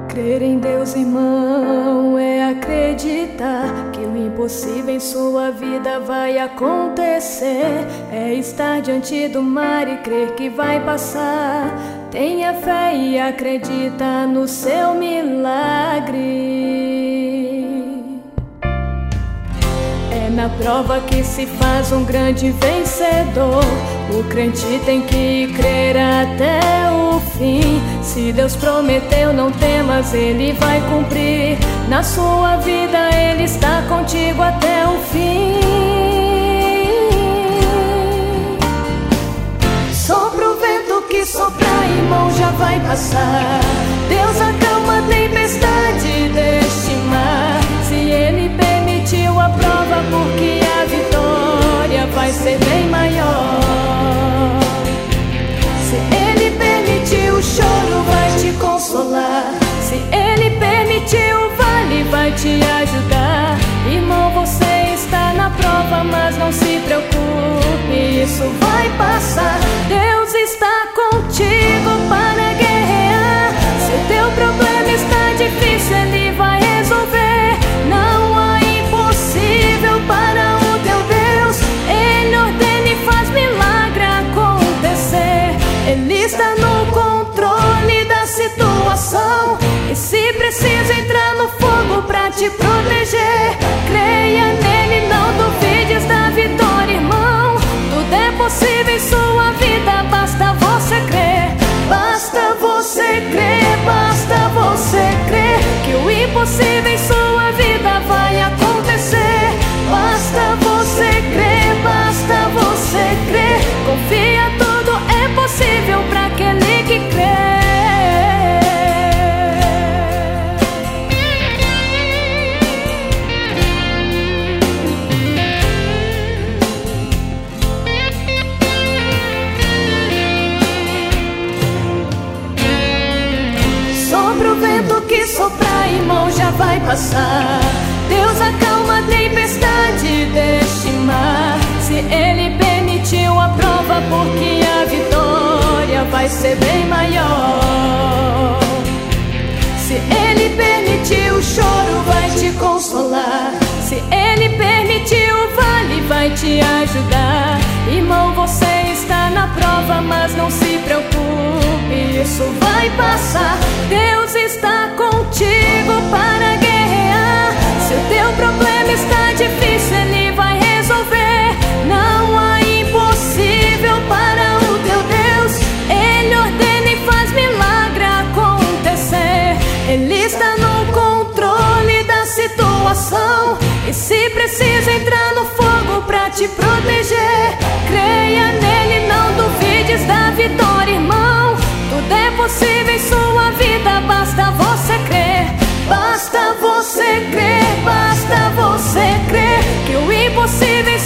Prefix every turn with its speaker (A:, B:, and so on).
A: Crer em Deus, irmão, é acreditar que o impossível em sua vida vai acontecer. É estar diante do mar e crer que vai passar. Tenha fé e acredita no seu milagre. É na prova que se faz um grande vencedor. O crente tem que crer até o fim. Se Deus prometeu, não temas, Ele vai cumprir. Na sua vida Ele está contigo até o fim. Sopra o vento que soprar, irmão, já vai passar. Deus acalma a tempestade deste mar. Se Ele permitiu a prova, porque a vitória vai ser bem maior. Se Ele permitiu o choro, vai te consolar. Se Ele permitiu o vale, vai te ajudar. Irmão, você está na prova, mas não se preocupe, isso vai passar. Deus está contigo para guerrear. Se o teu problema está difícil, Ele vai resolver. Não há impossível para o teu Deus. Ele ordena e faz milagre acontecer. Ele está no controle da situação. E se precisa entrar no fogo pra te proteger, creia nele, não duvides da vitória, irmão. Tudo é possível em sua vida, basta você crer. Basta você crer, basta você crer que o impossível em sua vida vai acontecer. Basta você crer, basta você crer. Confia, tudo é possível pra aquele que crê. Que soprar, irmão, já vai passar. Deus acalma a tempestade deste mar. Se Ele permitiu a prova, porque a vitória vai ser bem maior. Se Ele permitiu o choro, vai te consolar. Se Ele permitiu o vale, vai te ajudar. Irmão, você está na prova, mas não se preocupe, isso vai passar. Deus está contigo para guerrear. Se o teu problema está difícil, Ele vai resolver. Não há impossível para o teu Deus. Ele ordena e faz milagre acontecer. Ele está no controle da situação. E se precisa entrar no fogo pra te proteger, creia nele, não duvides da vitória, irmão. Tudo é possível em sua vida, basta você crer. Basta você crer, basta você crer que o impossível em